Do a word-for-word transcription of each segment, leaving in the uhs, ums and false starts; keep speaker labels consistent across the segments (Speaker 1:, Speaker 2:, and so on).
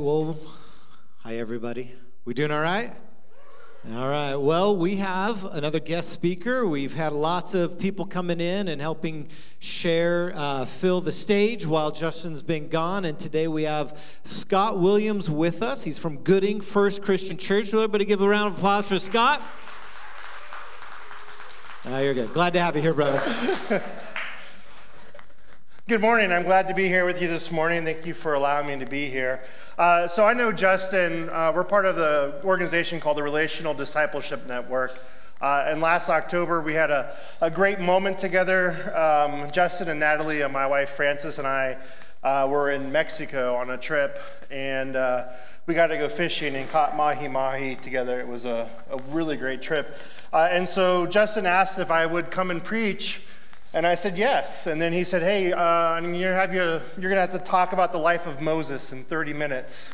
Speaker 1: well, hi everybody. We doing all right? All right, well, we have another guest speaker. We've had lots of people coming in and helping share, uh, fill the stage while Justin's been gone. And today we have Scott Williams with us. He's from Gooding First Christian Church. Will everybody give a round of applause for Scott? Uh, you're good. Glad to have you here, brother.
Speaker 2: Good morning. I'm glad to be here with you this morning. Thank you for allowing me to be here. Uh, so I know Justin. Uh, we're part of the organization called the Relational Discipleship Network. Uh, and last October, we had a, a great moment together. Um, Justin and Natalie and my wife Frances and I uh, were in Mexico on a trip. And uh, we got to go fishing and caught mahi-mahi together. It was a, a really great trip. Uh, and so Justin asked if I would come and preach. And I said yes, and then he said, hey, uh, I'm gonna have you, you're going to have to talk about the life of Moses in thirty minutes.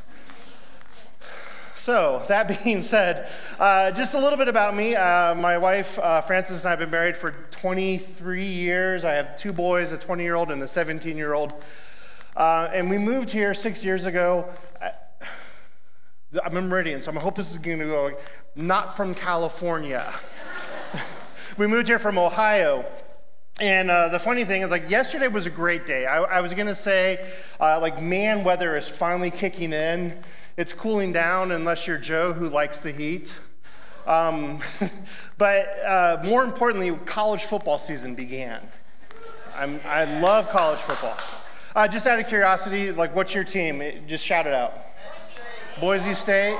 Speaker 2: So, that being said, uh, just a little bit about me. Uh, my wife, uh, Frances, and I have been married for twenty-three years. I have two boys, a twenty-year-old and a seventeen-year-old. Uh, and we moved here six years ago. I, I'm in Meridian, so I hope this is going to go, not from California. We moved here from Ohio. And uh, the funny thing is, like, yesterday was a great day. I, I was going to say, uh, like, man, weather is finally kicking in. It's cooling down unless you're Joe, who likes the heat. Um, but uh, more importantly, college football season began. I'm, I love college football. Uh, just out of curiosity, like, what's your team? Just shout it out. Boise State.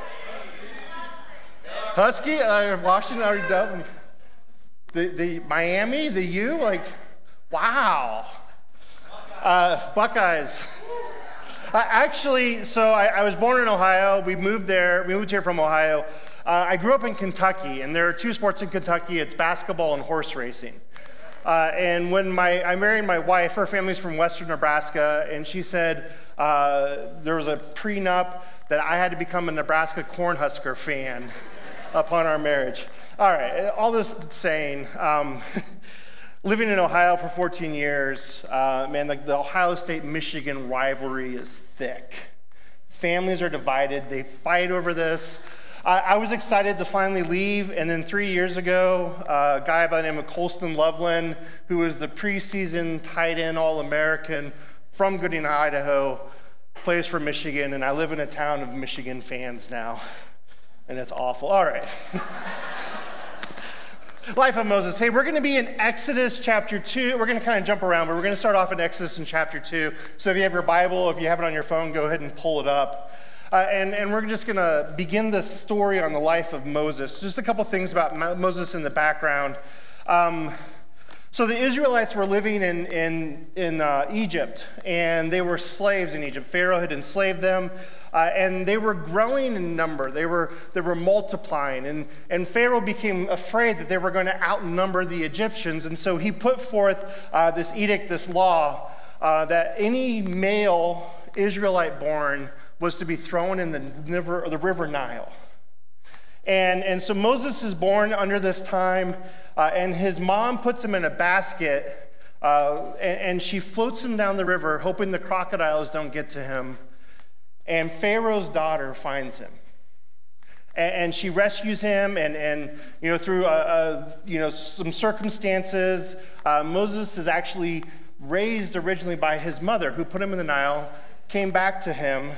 Speaker 2: Husky? Uh, Washington already done. The, the Miami, the U, like, wow. Uh, Buckeyes. Uh, actually, so I, I was born in Ohio. We moved there. We moved here from Ohio. Uh, I grew up in Kentucky, and there are two sports in Kentucky. It's basketball and horse racing. Uh, and when my I married my wife, her family's from Western Nebraska, and she said uh, there was a prenup that I had to become a Nebraska Cornhusker fan upon our marriage. All right, all this saying, um, living in Ohio for fourteen years, uh, man, like the Ohio State-Michigan rivalry is thick. Families are divided. They fight over this. I, I was excited to finally leave, and then three years ago, uh, a guy by the name of Colston Loveland, who was the preseason tight end All-American from Gooding, Idaho, plays for Michigan, and I live in a town of Michigan fans now, and it's awful. All right. Life of Moses. Hey, we're going to be in Exodus chapter two. We're going to kind of jump around, but we're going to start off in Exodus in chapter two. So if you have your Bible, if you have it on your phone, go ahead and pull it up. Uh, and, and we're just going to begin this story on the life of Moses. Just a couple things about Moses in the background. Um, so the Israelites were living in, in, in uh, Egypt, and they were slaves in Egypt. Pharaoh had enslaved them. Uh, and they were growing in number. They were they were multiplying. And, and Pharaoh became afraid that they were going to outnumber the Egyptians. And so he put forth uh, this edict, this law, uh, that any male Israelite born was to be thrown in the river, the river Nile. And, and so Moses is born under this time, uh, and his mom puts him in a basket, uh, and, and she floats him down the river, hoping the crocodiles don't get to him. And Pharaoh's daughter finds him, and, and she rescues him. And, and you know, through uh, uh, you know some circumstances, uh, Moses is actually raised originally by his mother, who put him in the Nile, came back to him,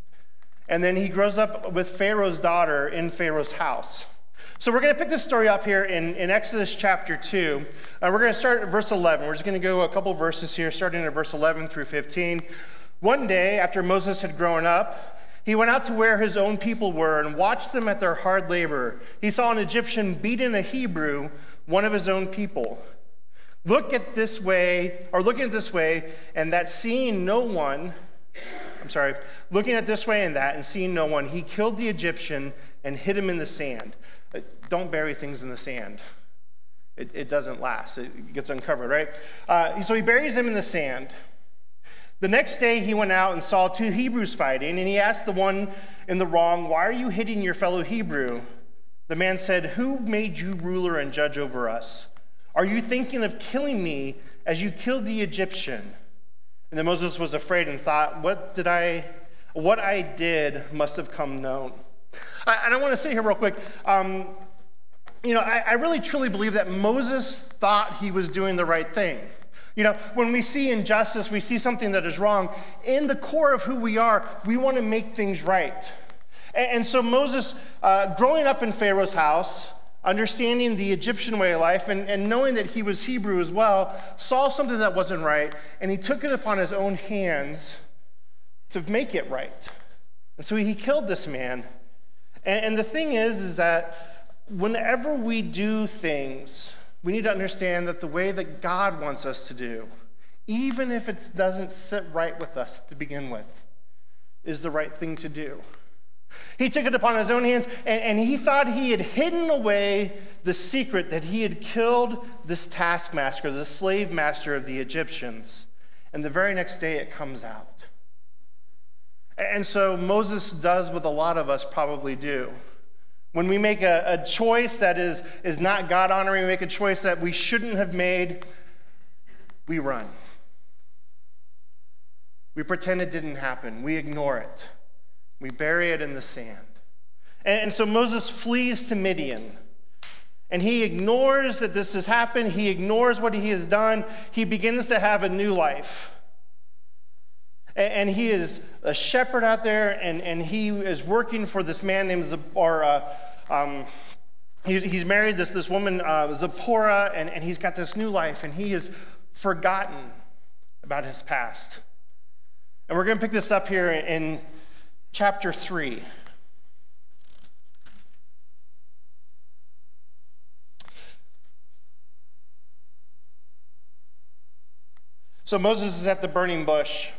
Speaker 2: and then he grows up with Pharaoh's daughter in Pharaoh's house. So we're going to pick this story up here in, in Exodus chapter two. Uh, we're going to start at verse eleven. We're just going to go a couple verses here, starting at verse eleven through fifteen. One day, after Moses had grown up, he went out to where his own people were and watched them at their hard labor. He saw an Egyptian beating a Hebrew, one of his own people. Look at this way, or looking at this way, and that seeing no one, I'm sorry, looking at this way and that, and seeing no one, he killed the Egyptian and hid him in the sand. Don't bury things in the sand. It, it doesn't last. It gets uncovered, right? Uh, so he buries him in the sand. The next day he went out and saw two Hebrews fighting, and he asked the one in the wrong, "Why are you hitting your fellow Hebrew?" The man said, "Who made you ruler and judge over us? Are you thinking of killing me as you killed the Egyptian?" And then Moses was afraid and thought, "What did I What I did must have come known. I, and I want to say here real quick, um, you know, I, I really truly believe that Moses thought he was doing the right thing. You know, when we see injustice, we see something that is wrong, in the core of who we are, we want to make things right. And, and so Moses, uh, growing up in Pharaoh's house, understanding the Egyptian way of life, and, and knowing that he was Hebrew as well, saw something that wasn't right, and he took it upon his own hands to make it right. And so he killed this man. And, and the thing is, is that whenever we do things, we need to understand that the way that God wants us to do, even if it doesn't sit right with us to begin with, is the right thing to do. He took it upon his own hands, and, and he thought he had hidden away the secret that he had killed this taskmaster, the slave master of the Egyptians. And the very next day it comes out. And so Moses does what a lot of us probably do. When we make a, a choice that is, is not God-honoring, we make a choice that we shouldn't have made, we run. We pretend it didn't happen. We ignore it. We bury it in the sand. And, and so Moses flees to Midian. And he ignores that this has happened. He ignores what he has done. He begins to have a new life. And he is a shepherd out there, and, and he is working for this man named Zip, or uh, um, he's, he's married this, this woman, uh, Zipporah, and, and he's got this new life, and he has forgotten about his past. And we're going to pick this up here in, in chapter three. So Moses is at the burning bush.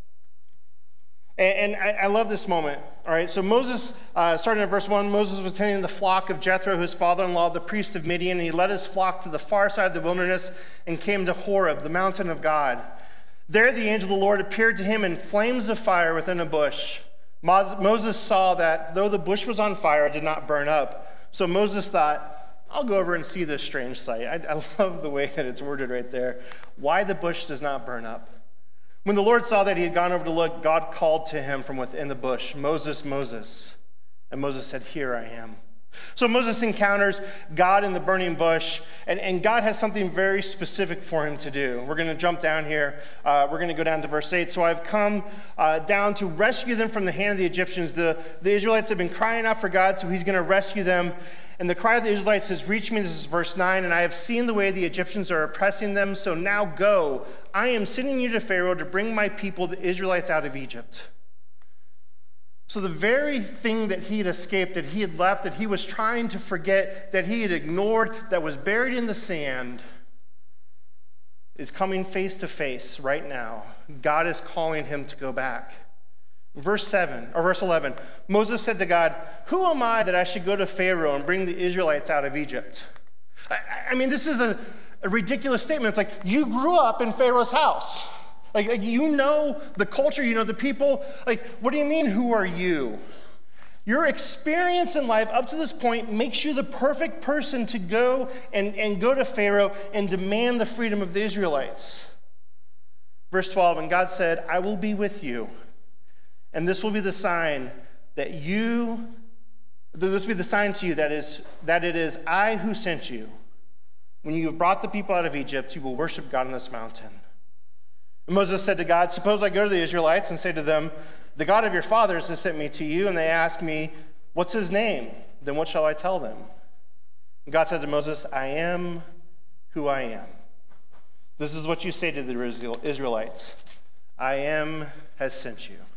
Speaker 2: And, and I, I love this moment. All right, so Moses, uh, starting at verse one, Moses was tending the flock of Jethro, his father-in-law, the priest of Midian, and he led his flock to the far side of the wilderness and came to Horeb, the mountain of God. There the angel of the Lord appeared to him in flames of fire within a bush. Moses saw that though the bush was on fire, it did not burn up. So Moses thought, I'll go over and see this strange sight. I, I love the way that it's worded right there. Why the bush does not burn up. When the Lord saw that he had gone over to look, God called to him from within the bush, Moses, Moses. And Moses said, here I am. So Moses encounters God in the burning bush, and, and God has something very specific for him to do. We're going to jump down here. Uh, we're going to go down to verse eight. So I've come uh, down to rescue them from the hand of the Egyptians. The, the Israelites have been crying out for God, so he's going to rescue them. And the cry of the Israelites has reached me, this is verse nine, and I have seen the way the Egyptians are oppressing them, so now go. I am sending you to Pharaoh to bring my people, the Israelites, out of Egypt. So the very thing that he had escaped, that he had left, that he was trying to forget, that he had ignored, that was buried in the sand, is coming face to face right now. God is calling him to go back. Verse seven, or verse eleven, Moses said to God, who am I that I should go to Pharaoh and bring the Israelites out of Egypt? I, I mean, this is a, a ridiculous statement. It's like, you grew up in Pharaoh's house. Like, like, you know the culture, you know the people. Like, what do you mean, who are you? Your experience in life up to this point makes you the perfect person to go and, and go to Pharaoh and demand the freedom of the Israelites. Verse twelve, and God said, I will be with you. And this will be the sign that you, this will be the sign to you that is that it is I who sent you. When you have brought the people out of Egypt, you will worship God on this mountain. And Moses said to God, suppose I go to the Israelites and say to them, the God of your fathers has sent me to you, and they ask me, what's his name? Then what shall I tell them? And God said to Moses, I am who I am. This is what you say to the Israelites. I am has sent you.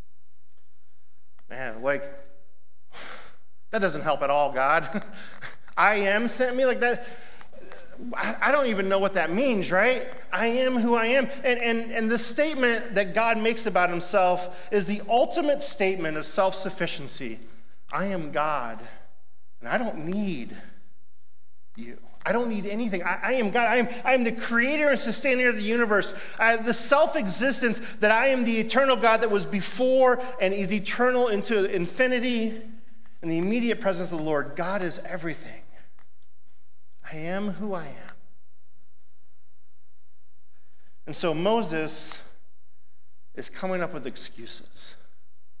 Speaker 2: Man, like, that doesn't help at all, God. I am sent me like that. I don't even know what that means, right? I am who I am. And, and, and the statement that God makes about himself is the ultimate statement of self-sufficiency. I am God, and I don't need you. I don't need anything. I, I am God. I am, I am the creator and sustainer of the universe. I have the self-existence that I am the eternal God that was before and is eternal into infinity. In the immediate presence of the Lord, God is everything. I am who I am. And so Moses is coming up with excuses.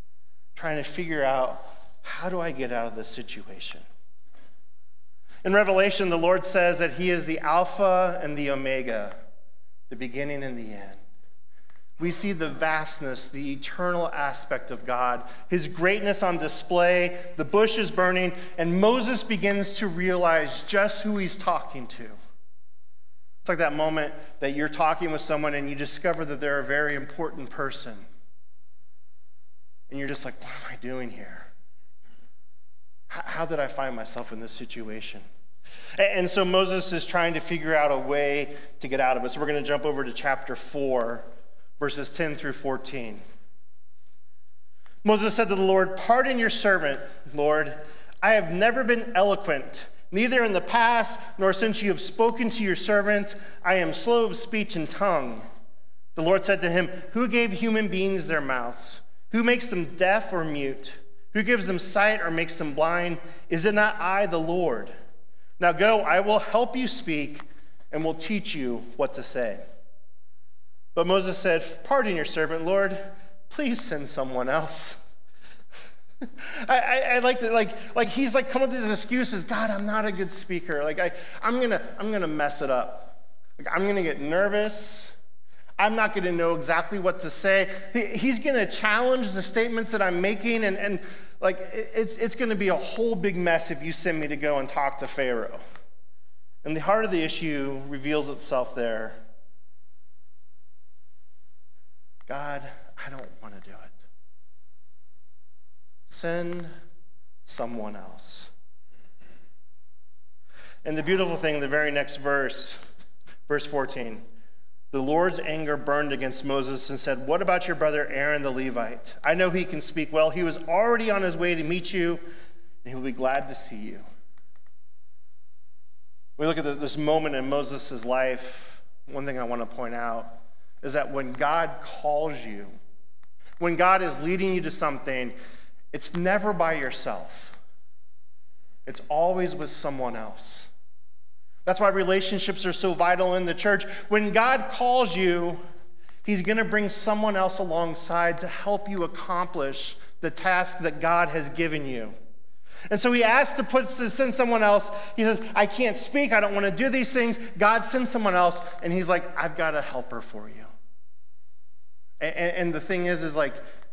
Speaker 2: trying to figure out, how do I get out of this situation? In Revelation, the Lord says that he is the Alpha and the Omega, the beginning and the end. We see the vastness, the eternal aspect of God, his greatness on display, the bush is burning, and Moses begins to realize just who he's talking to. It's like that moment that you're talking with someone and you discover that they're a very important person. And you're just like, what am I doing here? How, how did I find myself in this situation? And, and so Moses is trying to figure out a way to get out of it. So we're going to jump over to chapter four. Verses ten through fourteen. Moses said to the Lord, "Pardon your servant, Lord. I have never been eloquent, neither in the past nor since you have spoken to your servant. I am slow of speech and tongue." The Lord said to him, "Who gave human beings their mouths? Who makes them deaf or mute? Who gives them sight or makes them blind? Is it not I, the Lord? Now go, I will help you speak and will teach you what to say." But Moses said, "Pardon your servant, Lord. Please send someone else." I, I, I like that, like, like he's like come up with these excuses. God, I'm not a good speaker. Like I, I'm gonna, I'm gonna mess it up. Like I'm gonna get nervous. I'm not gonna know exactly what to say. He, he's gonna challenge the statements that I'm making, and, and like it's, it's gonna be a whole big mess if you send me to go and talk to Pharaoh. And the heart of the issue reveals itself there. God, I don't want to do it. Send someone else. And the beautiful thing, the very next verse, verse fourteen, the Lord's anger burned against Moses and said, "What about your brother Aaron the Levite? I know he can speak well. He was already on his way to meet you, and he will be glad to see you." We look at this moment in Moses' life. One thing I want to point out is that when God calls you, when God is leading you to something, it's never by yourself. It's always with someone else. That's why relationships are so vital in the church. When God calls you, he's going to bring someone else alongside to help you accomplish the task that God has given you. And so he asks to put to send someone else. He says, "I can't speak. I don't want to do these things." God sends someone else, and he's like, "I've got a helper for you." And, and the thing is, is like,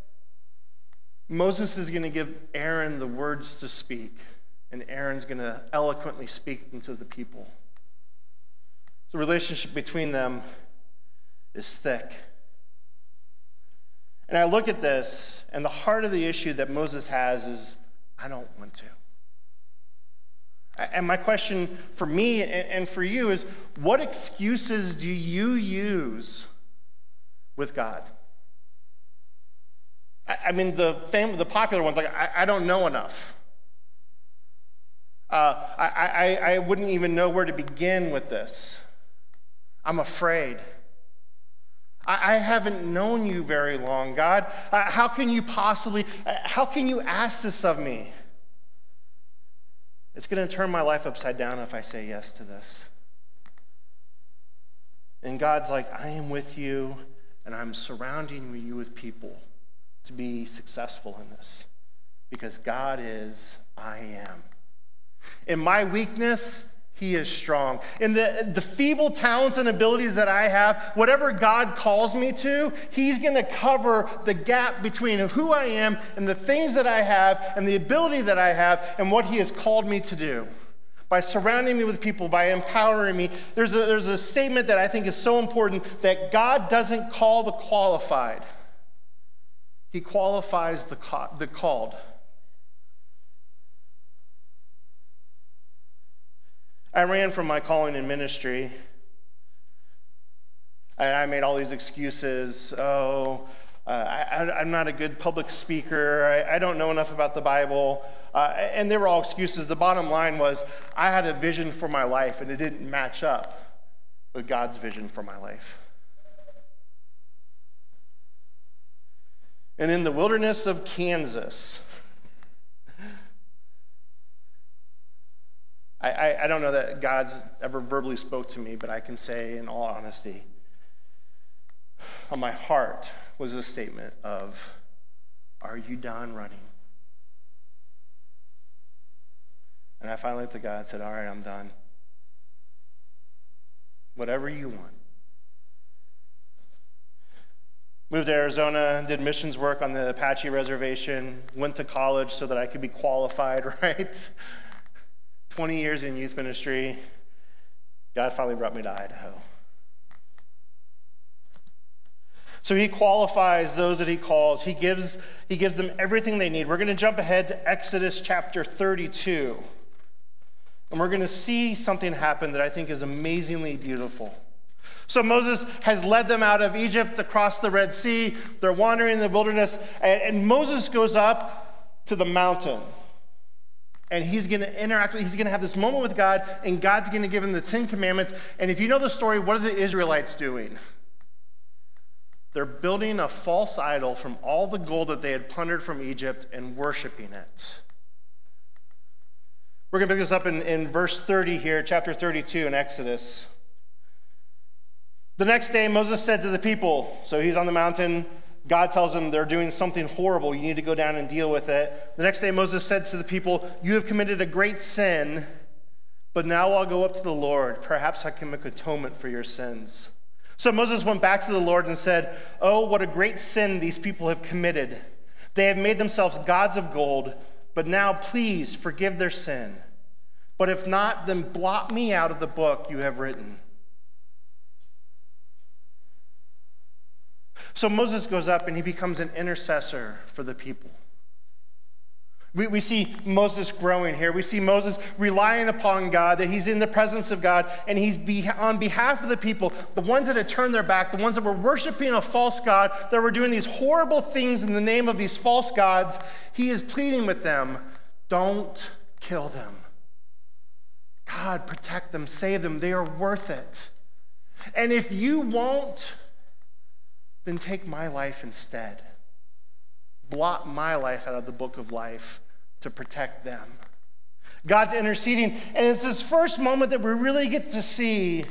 Speaker 2: Moses is going to give Aaron the words to speak, and Aaron's going to eloquently speak them to the people. The relationship between them is thick. And I look at this, and the heart of the issue that Moses has is, I don't want to. And my question for me and for you is, what excuses do you use with God? I mean, the family, the popular ones, like, I, I don't know enough. Uh, I, I, I wouldn't even know where to begin with this. I'm afraid. I, I haven't known you very long, God. Uh, how can you possibly, uh, how can you ask this of me? It's going to turn my life upside down if I say yes to this. And God's like, I am with you, and I'm surrounding you with people to be successful in this. Because God is, I am. In my weakness, he is strong. In the, the feeble talents and abilities that I have, whatever God calls me to, he's going to cover the gap between who I am and the things that I have and the ability that I have and what he has called me to do. By surrounding me with people, by empowering me. There's a, there's a statement that I think is so important, that God doesn't call the qualified. He qualifies the, the called. I ran from my calling in ministry. I, I made all these excuses. Oh, uh, I, I'm not a good public speaker. I, I don't know enough about the Bible. Uh, and they were all excuses. The bottom line was, I had a vision for my life, and it didn't match up with God's vision for my life. And in the wilderness of Kansas, I, I, I don't know that God's ever verbally spoke to me, but I can say in all honesty, on my heart was a statement of, are you done running? And I finally looked at God and said, all right, I'm done. Whatever you want. Moved to Arizona, did missions work on the Apache reservation, went to college so that I could be qualified, right? twenty years in youth ministry. God finally brought me to Idaho. So he qualifies those that he calls. He gives, he gives them everything they need. We're going to jump ahead to Exodus chapter thirty-two. And we're going to see something happen that I think is amazingly beautiful. So Moses has led them out of Egypt across the Red Sea. They're wandering in the wilderness. And, and Moses goes up to the mountain. And he's going to interact, he's going to have this moment with God, and God's going to give him the Ten Commandments. And if you know the story, what are the Israelites doing? They're building a false idol from all the gold that they had plundered from Egypt and worshiping it. We're going to pick this up in, in verse thirty here, chapter thirty-two in Exodus. The next day, Moses said to the people, so he's on the mountain, God tells him they're doing something horrible. You need to go down and deal with it. The next day, Moses said to the people, you have committed a great sin, but now I'll go up to the Lord. Perhaps I can make atonement for your sins. So Moses went back to the Lord and said, oh, what a great sin these people have committed. They have made themselves gods of gold, but now please forgive their sin. But if not, then blot me out of the book you have written. So Moses goes up and he becomes an intercessor for the people. We, we see Moses growing here. We see Moses relying upon God, that he's in the presence of God, and he's be, on behalf of the people, the ones that had turned their back, the ones that were worshiping a false god, that were doing these horrible things in the name of these false gods. He is pleading with them, don't kill them. God, protect them, save them. They are worth it. And if you won't, then take my life instead. Blot my life out of the book of life to protect them. God's interceding, and it's this first moment that we really get to see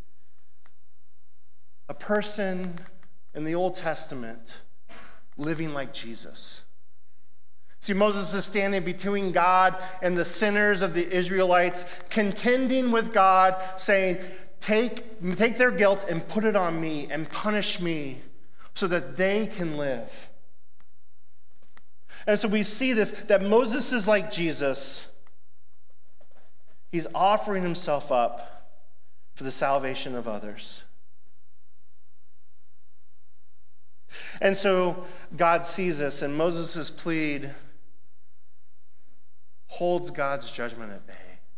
Speaker 2: a person in the Old Testament living like Jesus. See, Moses is standing between God and the sinners of the Israelites, contending with God, saying, take, take their guilt and put it on me and punish me so that they can live. And so we see this, that Moses is like Jesus. He's offering himself up for the salvation of others. And so God sees this, and Moses' plead holds God's judgment at bay.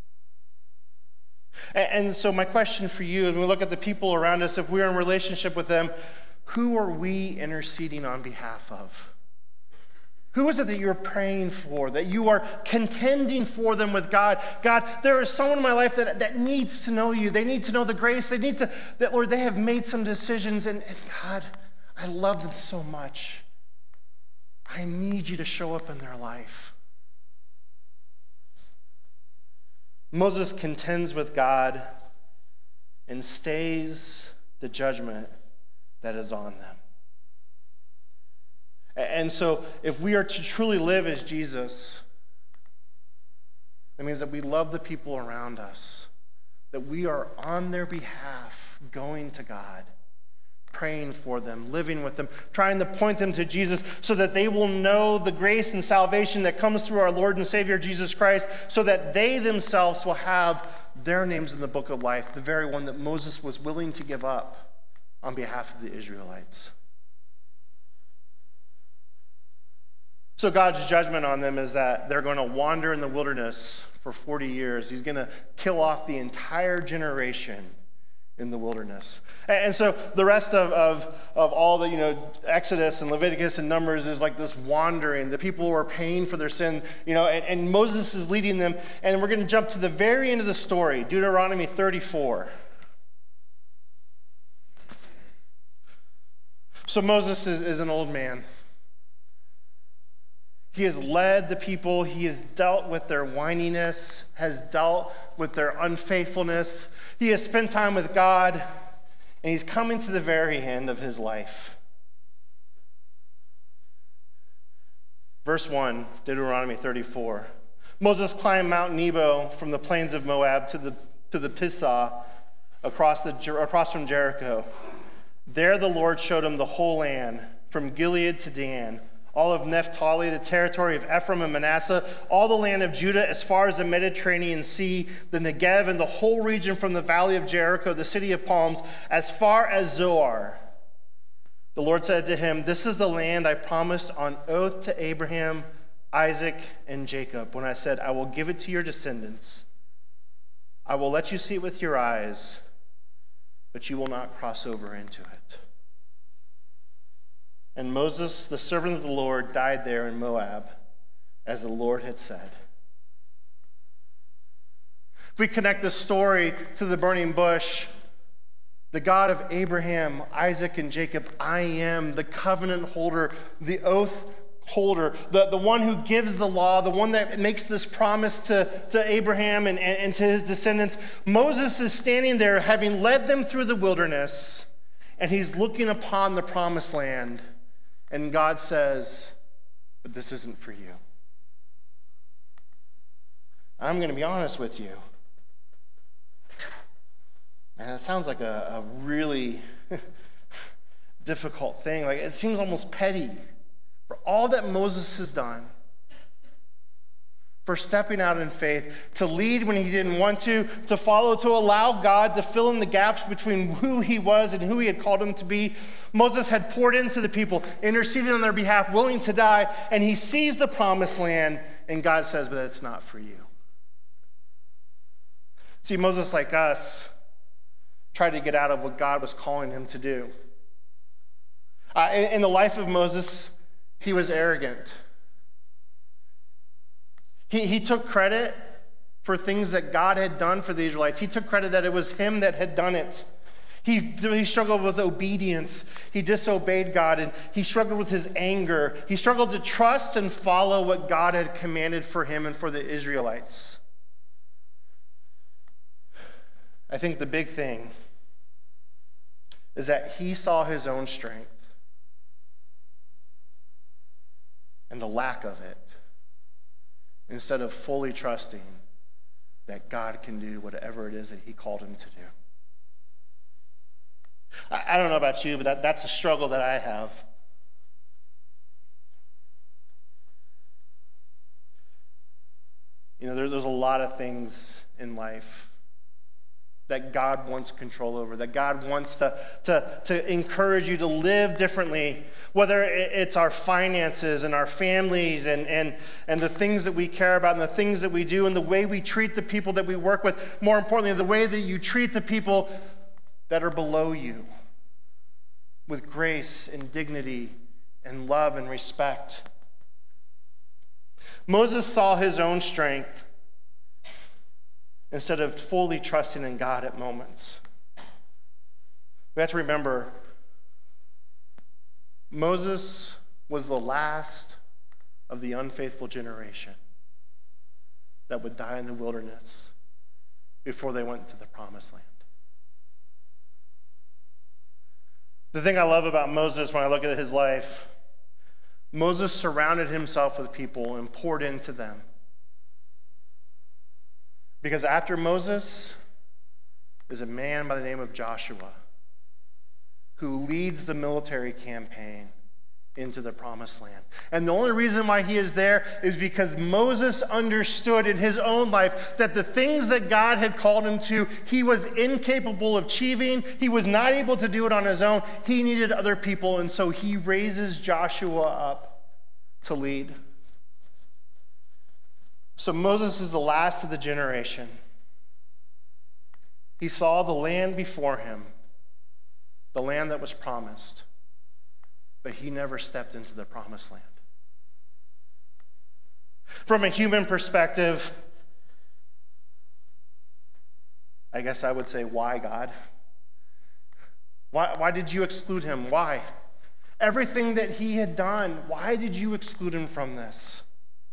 Speaker 2: And so my question for you, as we look at the people around us, if we're in relationship with them, who are we interceding on behalf of? Who is it that you're praying for, that you are contending for them with God? God, there is someone in my life that, that needs to know you. They need to know the grace. They need to, that, Lord, they have made some decisions, and, and God, I love them so much. I need you to show up in their life. Moses contends with God and stays the judgment that is on them. And so if we are to truly live as Jesus, that means that we love the people around us, that we are on their behalf going to God, praying for them, living with them, trying to point them to Jesus so that they will know the grace and salvation that comes through our Lord and Savior Jesus Christ, so that they themselves will have their names in the book of life, the very one that Moses was willing to give up on behalf of the Israelites. So God's judgment on them is that they're going to wander in the wilderness for forty years. He's going to kill off the entire generation in the wilderness. And so the rest of, of, of all the, you know, Exodus and Leviticus and Numbers is like this wandering. The people were paying for their sin, you know, and, and Moses is leading them. And we're going to jump to the very end of the story, Deuteronomy thirty-four. So Moses is, is an old man. He has led the people. He has dealt with their whininess, has dealt with their unfaithfulness. He has spent time with God, and he's coming to the very end of his life. Verse one, Deuteronomy thirty-four. Moses climbed Mount Nebo from the plains of Moab to the, to the Pisgah across, the, across from Jericho. There the Lord showed him the whole land, from Gilead to Dan, all of Naphtali, the territory of Ephraim and Manasseh, all the land of Judah as far as the Mediterranean Sea, the Negev, and the whole region from the valley of Jericho, the city of palms, as far as Zoar. The Lord said to him, "This is the land I promised on oath to Abraham, Isaac, and Jacob, when I said, I will give it to your descendants. I will let you see it with your eyes, but you will not cross over into it." And Moses, the servant of the Lord, died there in Moab, as the Lord had said. If we connect this story to the burning bush, the God of Abraham, Isaac, and Jacob, I am the covenant holder, the oath holder, the, the one who gives the law, the one that makes this promise to, to Abraham and, and, and to his descendants. Moses is standing there having led them through the wilderness, and he's looking upon the promised land, and God says, but this isn't for you. I'm going to be honest with you. Man, that sounds like a, a really difficult thing. Like, it seems almost petty. For all that Moses has done, for stepping out in faith, to lead when he didn't want to, to follow, to allow God to fill in the gaps between who he was and who he had called him to be. Moses had poured into the people, interceded on their behalf, willing to die, and he sees the promised land, and God says, but it's not for you. See, Moses, like us, tried to get out of what God was calling him to do. Uh, in, in the life of Moses, he was arrogant. He, he took credit for things that God had done for the Israelites. He took credit that it was him that had done it. He, he struggled with obedience. He disobeyed God, and he struggled with his anger. He struggled to trust and follow what God had commanded for him and for the Israelites. I think the big thing is that he saw his own strength and the lack of it, instead of fully trusting that God can do whatever it is that he called him to do. I, I don't know about you, but that, that's a struggle that I have. You know, there, there's a lot of things in life that God wants control over, that God wants to, to, to encourage you to live differently, whether it's our finances and our families and, and, and the things that we care about and the things that we do and the way we treat the people that we work with. More importantly, the way that you treat the people that are below you with grace and dignity and love and respect. Moses saw his own strength instead of fully trusting in God at moments. We have to remember, Moses was the last of the unfaithful generation that would die in the wilderness before they went to the promised land. The thing I love about Moses when I look at his life, Moses surrounded himself with people and poured into them. Because after Moses is a man by the name of Joshua who leads the military campaign into the promised land. And the only reason why he is there is because Moses understood in his own life that the things that God had called him to, he was incapable of achieving. He was not able to do it on his own. He needed other people, and so he raises Joshua up to lead. So Moses is the last of the generation. He saw the land before him, the land that was promised, but he never stepped into the promised land. From a human perspective, I guess I would say, why, God? Why, why did you exclude him? Why? Everything that he had done, why did you exclude him from this?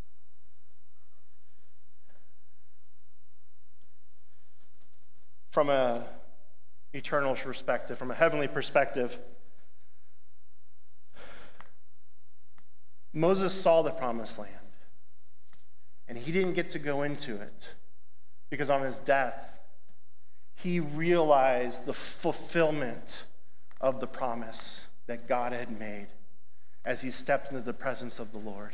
Speaker 2: From a eternal perspective, from a heavenly perspective, Moses saw the promised land, and he didn't get to go into it because on his death, he realized the fulfillment of the promise that God had made as he stepped into the presence of the Lord.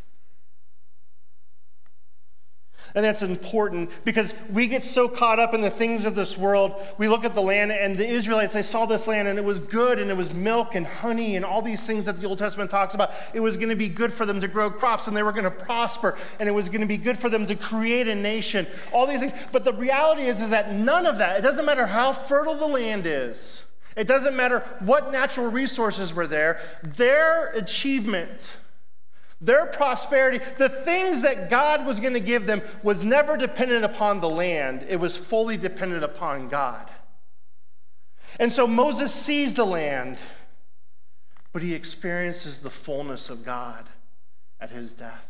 Speaker 2: And that's important because we get so caught up in the things of this world. We look at the land, and the Israelites, they saw this land, and it was good, and it was milk and honey and all these things that the Old Testament talks about. It was going to be good for them to grow crops, and they were going to prosper, and it was going to be good for them to create a nation, all these things. But the reality is, is that none of that, it doesn't matter how fertile the land is, it doesn't matter what natural resources were there, their achievement, their prosperity, the things that God was going to give them was never dependent upon the land. It was fully dependent upon God. And so Moses sees the land, but he experiences the fullness of God at his death.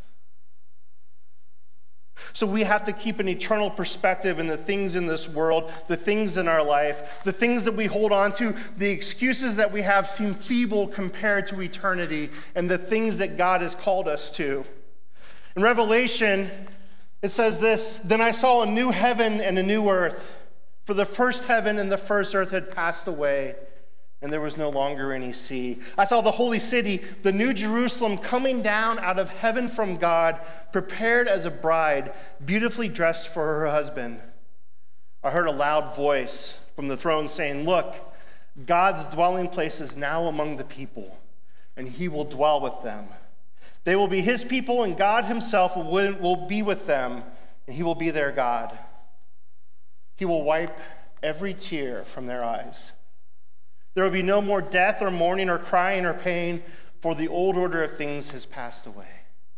Speaker 2: So we have to keep an eternal perspective in the things in this world, the things in our life, the things that we hold on to, the excuses that we have seem feeble compared to eternity, and the things that God has called us to. In Revelation, it says this, "Then I saw a new heaven and a new earth, for the first heaven and the first earth had passed away, and there was no longer any sea. I saw the holy city, the new Jerusalem, coming down out of heaven from God, prepared as a bride, beautifully dressed for her husband. I heard a loud voice from the throne saying, 'Look, God's dwelling place is now among the people, and he will dwell with them. They will be his people, and God himself will be with them, and he will be their God. He will wipe every tear from their eyes. There will be no more death or mourning or crying or pain, for the old order of things has passed away.'"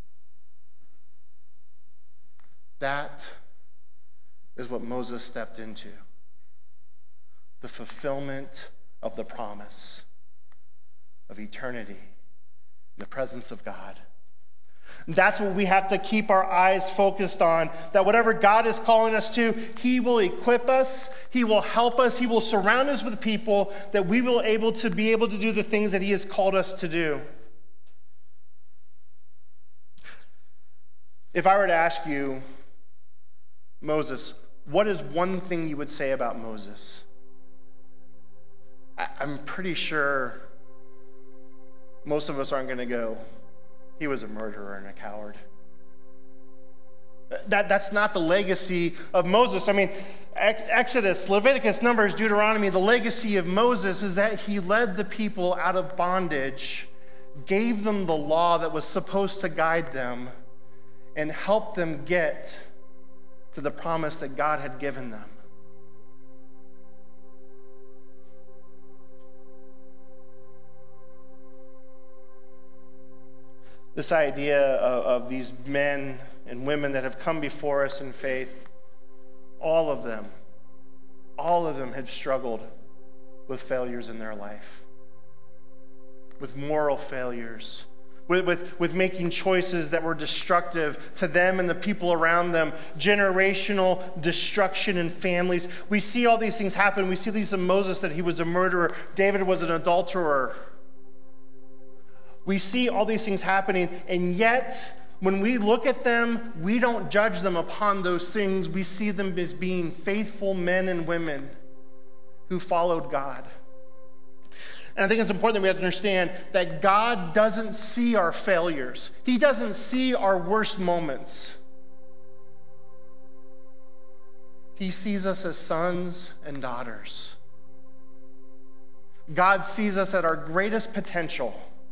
Speaker 2: That is what Moses stepped into. The fulfillment of the promise of eternity in the presence of God. That's what we have to keep our eyes focused on, that whatever God is calling us to, he will equip us, he will help us, he will surround us with people that we will able to be able to do the things that he has called us to do. If I were to ask you, Moses, what is one thing you would say about Moses? I, I'm pretty sure most of us aren't going to go, "He was a murderer and a coward." That, that's not the legacy of Moses. I mean, Exodus, Leviticus, Numbers, Deuteronomy, the legacy of Moses is that he led the people out of bondage, gave them the law that was supposed to guide them, and helped them get to the promise that God had given them. This idea of, of these men and women that have come before us in faith, all of them, all of them have struggled with failures in their life, with moral failures, with, with, with making choices that were destructive to them and the people around them, generational destruction in families. We see all these things happen. We see these in Moses, that he was a murderer. David was an adulterer. We see all these things happening, and yet, when we look at them, we don't judge them upon those things. We see them as being faithful men and women who followed God. And I think it's important that we have to understand that God doesn't see our failures. He doesn't see our worst moments. He sees us as sons and daughters. God sees us at our greatest potential.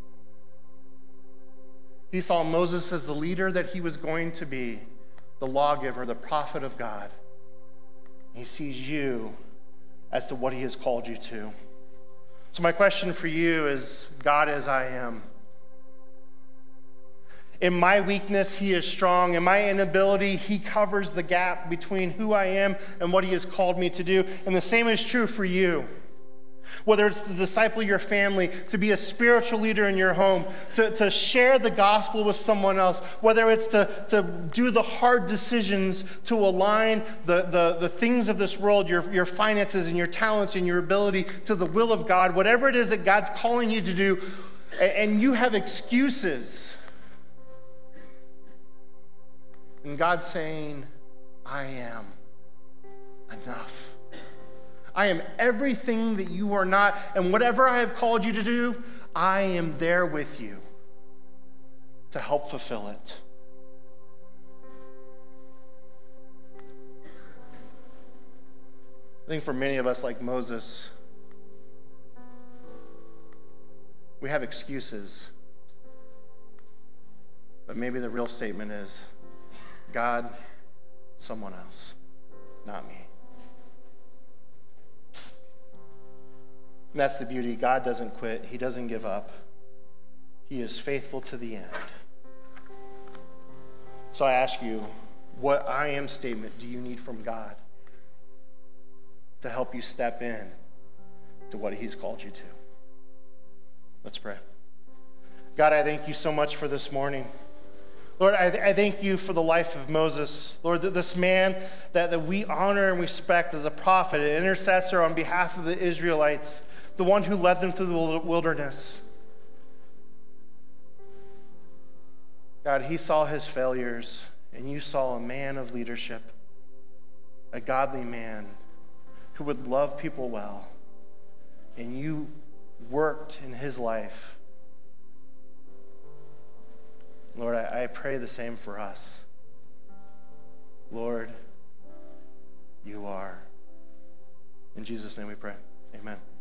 Speaker 2: He saw Moses as the leader that he was going to be, the lawgiver, the prophet of God. He sees you as to what he has called you to. So my question for you is, God as I am. In my weakness, he is strong. In my inability, he covers the gap between who I am and what he has called me to do. And the same is true for you. Whether it's to disciple your family, to be a spiritual leader in your home, to, to share the gospel with someone else, whether it's to, to do the hard decisions to align the, the, the things of this world, your, your finances and your talents and your ability to the will of God, whatever it is that God's calling you to do, and you have excuses, And God's saying, I am enough. I am everything that you are not, and whatever I have called you to do, I am there with you to help fulfill it. I think for many of us, like Moses, we have excuses. But maybe the real statement is, God, someone else, not me. And that's the beauty. God doesn't quit. He doesn't give up. He is faithful to the end. So I ask you, what I am statement do you need from God to help you step in to what he's called you to? Let's pray. God, I thank you so much for this morning. Lord, I, I thank you for the life of Moses. Lord, that this man that, that we honor and respect as a prophet, an intercessor on behalf of the Israelites, the one who led them through the wilderness. God, he saw his failures, and you saw a man of leadership, a godly man who would love people well, and you worked in his life. Lord, I, I pray the same for us. Lord, you are. In Jesus' name we pray. Amen.